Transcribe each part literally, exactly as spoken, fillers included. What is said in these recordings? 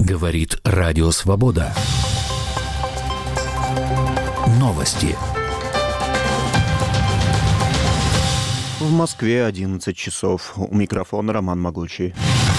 Говорит Радио Свобода. Новости. В Москве одиннадцать часов. У микрофона Роман Могучий.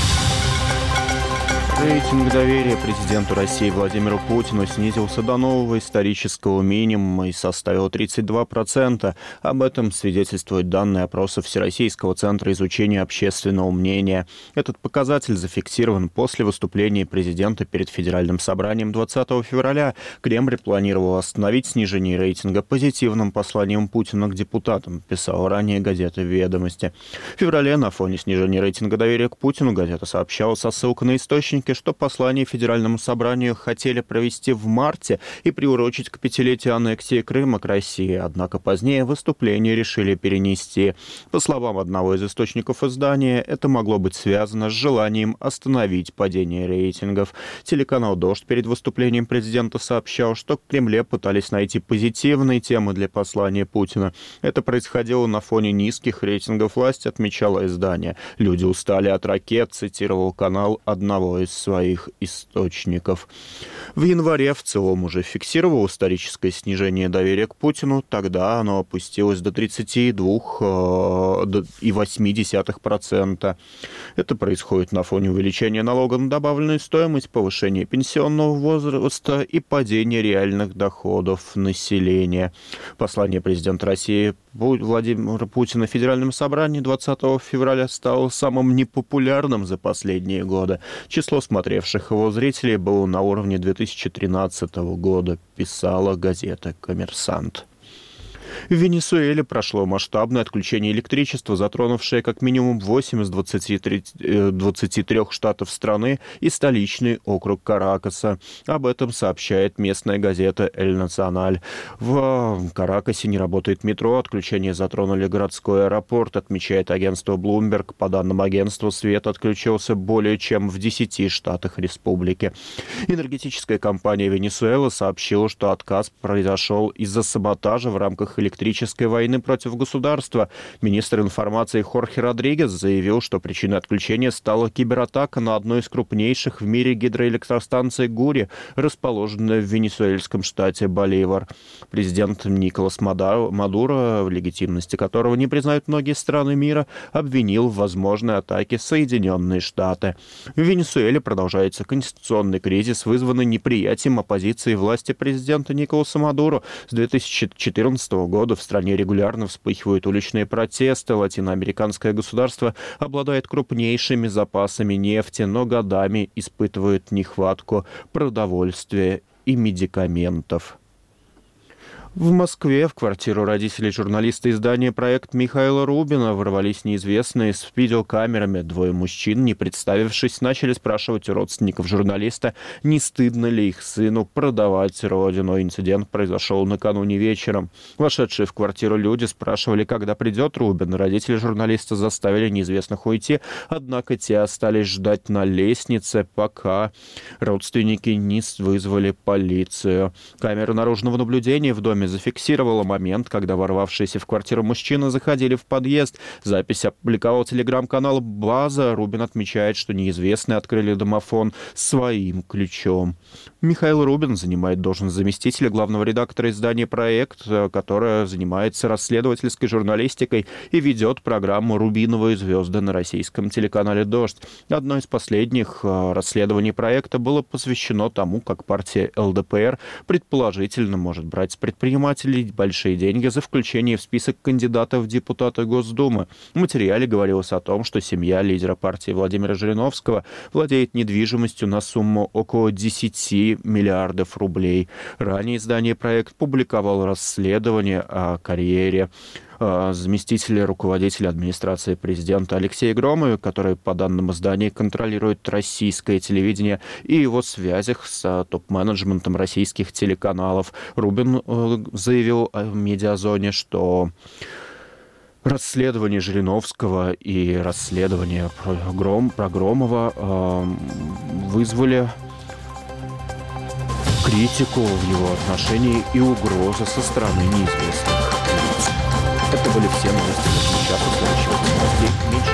Рейтинг доверия президенту России Владимиру Путину снизился до нового исторического минимума и составил тридцать два процента. Об этом свидетельствуют данные опроса Всероссийского центра изучения общественного мнения. Этот показатель зафиксирован после выступления президента перед Федеральным собранием двадцатого февраля. Кремль планировал остановить снижение рейтинга позитивным посланием Путина к депутатам, писала ранее газета «Ведомости». В феврале на фоне снижения рейтинга доверия к Путину газета сообщала со ссылкой на источники, что послание Федеральному собранию хотели провести в марте и приурочить к пятилетию аннексии Крыма к России. Однако позднее выступление решили перенести. По словам одного из источников издания, это могло быть связано с желанием остановить падение рейтингов. Телеканал «Дождь» перед выступлением президента сообщал, что в Кремле пытались найти позитивные темы для послания Путина. Это происходило на фоне низких рейтингов власти, отмечало издание. «Люди устали от ракет», цитировал канал одного из своих источников. В январе в целом уже фиксировал историческое снижение доверия к Путину. Тогда оно опустилось до тридцати двух целых восьми десятых процента. Это происходит на фоне увеличения налога на добавленную стоимость, повышения пенсионного возраста и падения реальных доходов населения. Послание президента России Владимира Путина в Федеральном собрании двадцатого февраля стало самым непопулярным за последние годы. Число смотревших его зрителей было на уровне две тысячи тринадцатого года, писала газета «Коммерсант». В Венесуэле прошло масштабное отключение электричества, затронувшее как минимум восемь из двадцати трёх штатов страны и столичный округ Каракаса. Об этом сообщает местная газета «Эль Националь». В Каракасе не работает метро, отключение затронули городской аэропорт, отмечает агентство Bloomberg. По данным агентства, свет отключился более чем в десяти штатах республики. Энергетическая компания Венесуэлы сообщила, что отказ произошел из-за саботажа в рамках электрической войны против государства. Министр информации Хорхе Родригес заявил, что причиной отключения стала кибератака на одной из крупнейших в мире гидроэлектростанций Гури, расположенной в венесуэльском штате Боливар. Президент Николас Мадуро, в легитимности которого не признают многие страны мира, обвинил в возможной атаке Соединенные Штаты. В Венесуэле продолжается конституционный кризис, вызванный неприятием оппозиции власти президента Николаса Мадуро. С две тысячи четырнадцатого года в стране регулярно вспыхивают уличные протесты. Латиноамериканское государство обладает крупнейшими запасами нефти, но годами испытывает нехватку продовольствия и медикаментов. В Москве в квартиру родителей журналиста издания «Проект» Михаила Рубина ворвались неизвестные с видеокамерами. Двое мужчин, не представившись, начали спрашивать у родственников журналиста, не стыдно ли их сыну продавать родину. Инцидент произошел накануне вечером. Вошедшие в квартиру люди спрашивали, когда придет Рубин. Родители журналиста заставили неизвестных уйти, однако те остались ждать на лестнице, пока родственники не вызвали полицию. Камера наружного наблюдения в доме зафиксировала момент, когда ворвавшиеся в квартиру мужчины заходили в подъезд. Запись опубликовал телеграм-канал «База». Рубин отмечает, что неизвестные открыли домофон своим ключом. Михаил Рубин занимает должность заместителя главного редактора издания «Проект», которое занимается расследовательской журналистикой и ведет программу «Рубиновые звезды» на российском телеканале «Дождь». Одно из последних расследований «Проекта» было посвящено тому, как партия эл дэ пэ эр предположительно может брать с предпринимателей большие деньги за включение в список кандидатов в депутаты Госдумы. В материале говорилось о том, что семья лидера партии Владимира Жириновского владеет недвижимостью на сумму около десяти миллиардов рублей. Ранее издание «Проект» публиковало расследование о карьере заместителя руководителя администрации президента Алексея Громова, который, по данным издания, контролирует российское телевидение, и его связях с топ-менеджментом российских телеканалов. Рубин заявил о «Медиазоне», что расследование Жириновского и расследование про, Гром, про Громова э, вызвали критику в его отношении и угрозы со стороны неизвестных лиц. Это были все новости. Сейчас у следующего новостей меньше.